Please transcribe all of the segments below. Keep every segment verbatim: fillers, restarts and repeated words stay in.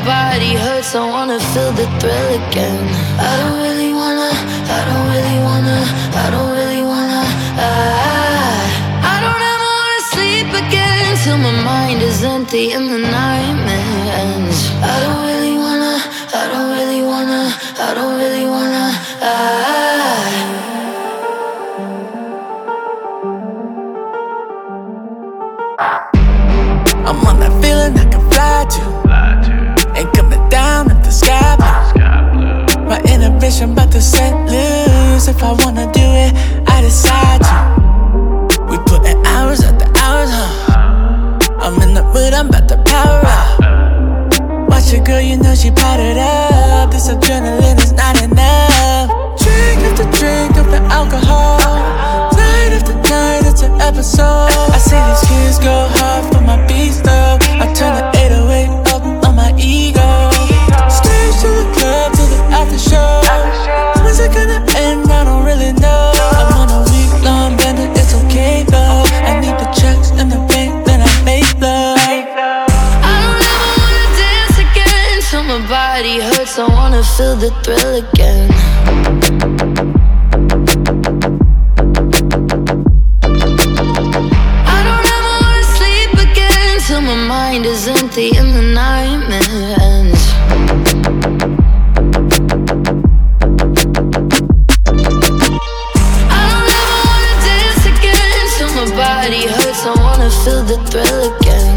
body hurts, I wanna feel the thrill again. I don't really wanna, I don't really wanna, I don't really wanna. I, I don't ever wanna sleep again till my mind is empty and the nightmare ends. I don't really wanna, I don't really wanna, I don't really wanna. I, I'm on that feeling I can fly to, ain't coming down if the sky blue. My inhibition about to set loose. If I wanna do it, I decide to. We putting hours after hours, huh? I'm in the mood, I'm about to power up. Watch your girl, you know she powdered up. This adrenaline is not enough. Drink after drink of the alcohol, night after night, it's an episode. I see these kids go hard for my beats though. I turn the eight oh eight up on my ego. Stage to the club, to the after show. When's it gonna end? I don't really know. I'm on a week long bender, it's okay though. I need the checks in the bank, then I make love. I don't ever wanna dance again till my body hurts, I wanna feel the thrill again. Till my mind is empty and the nightmare ends. I don't ever wanna dance again till my body hurts, I wanna feel the thrill again.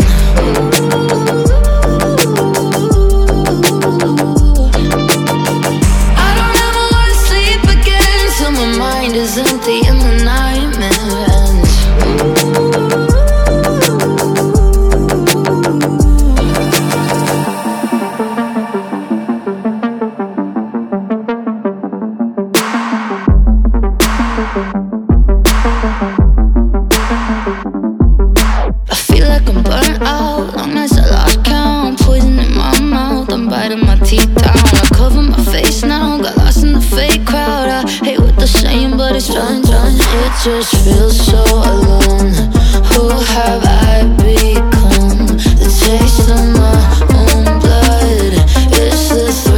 I don't ever wanna sleep again till my mind is empty and the nightmare ends. I feel like I'm burnt out, long nights I lost count. Poison in my mouth, I'm biting my teeth down. I cover my face now, got lost in the fake crowd. I hate what they're saying, but it's done, done. It just feels so alone. Who have I become? The taste of my own blood. It's the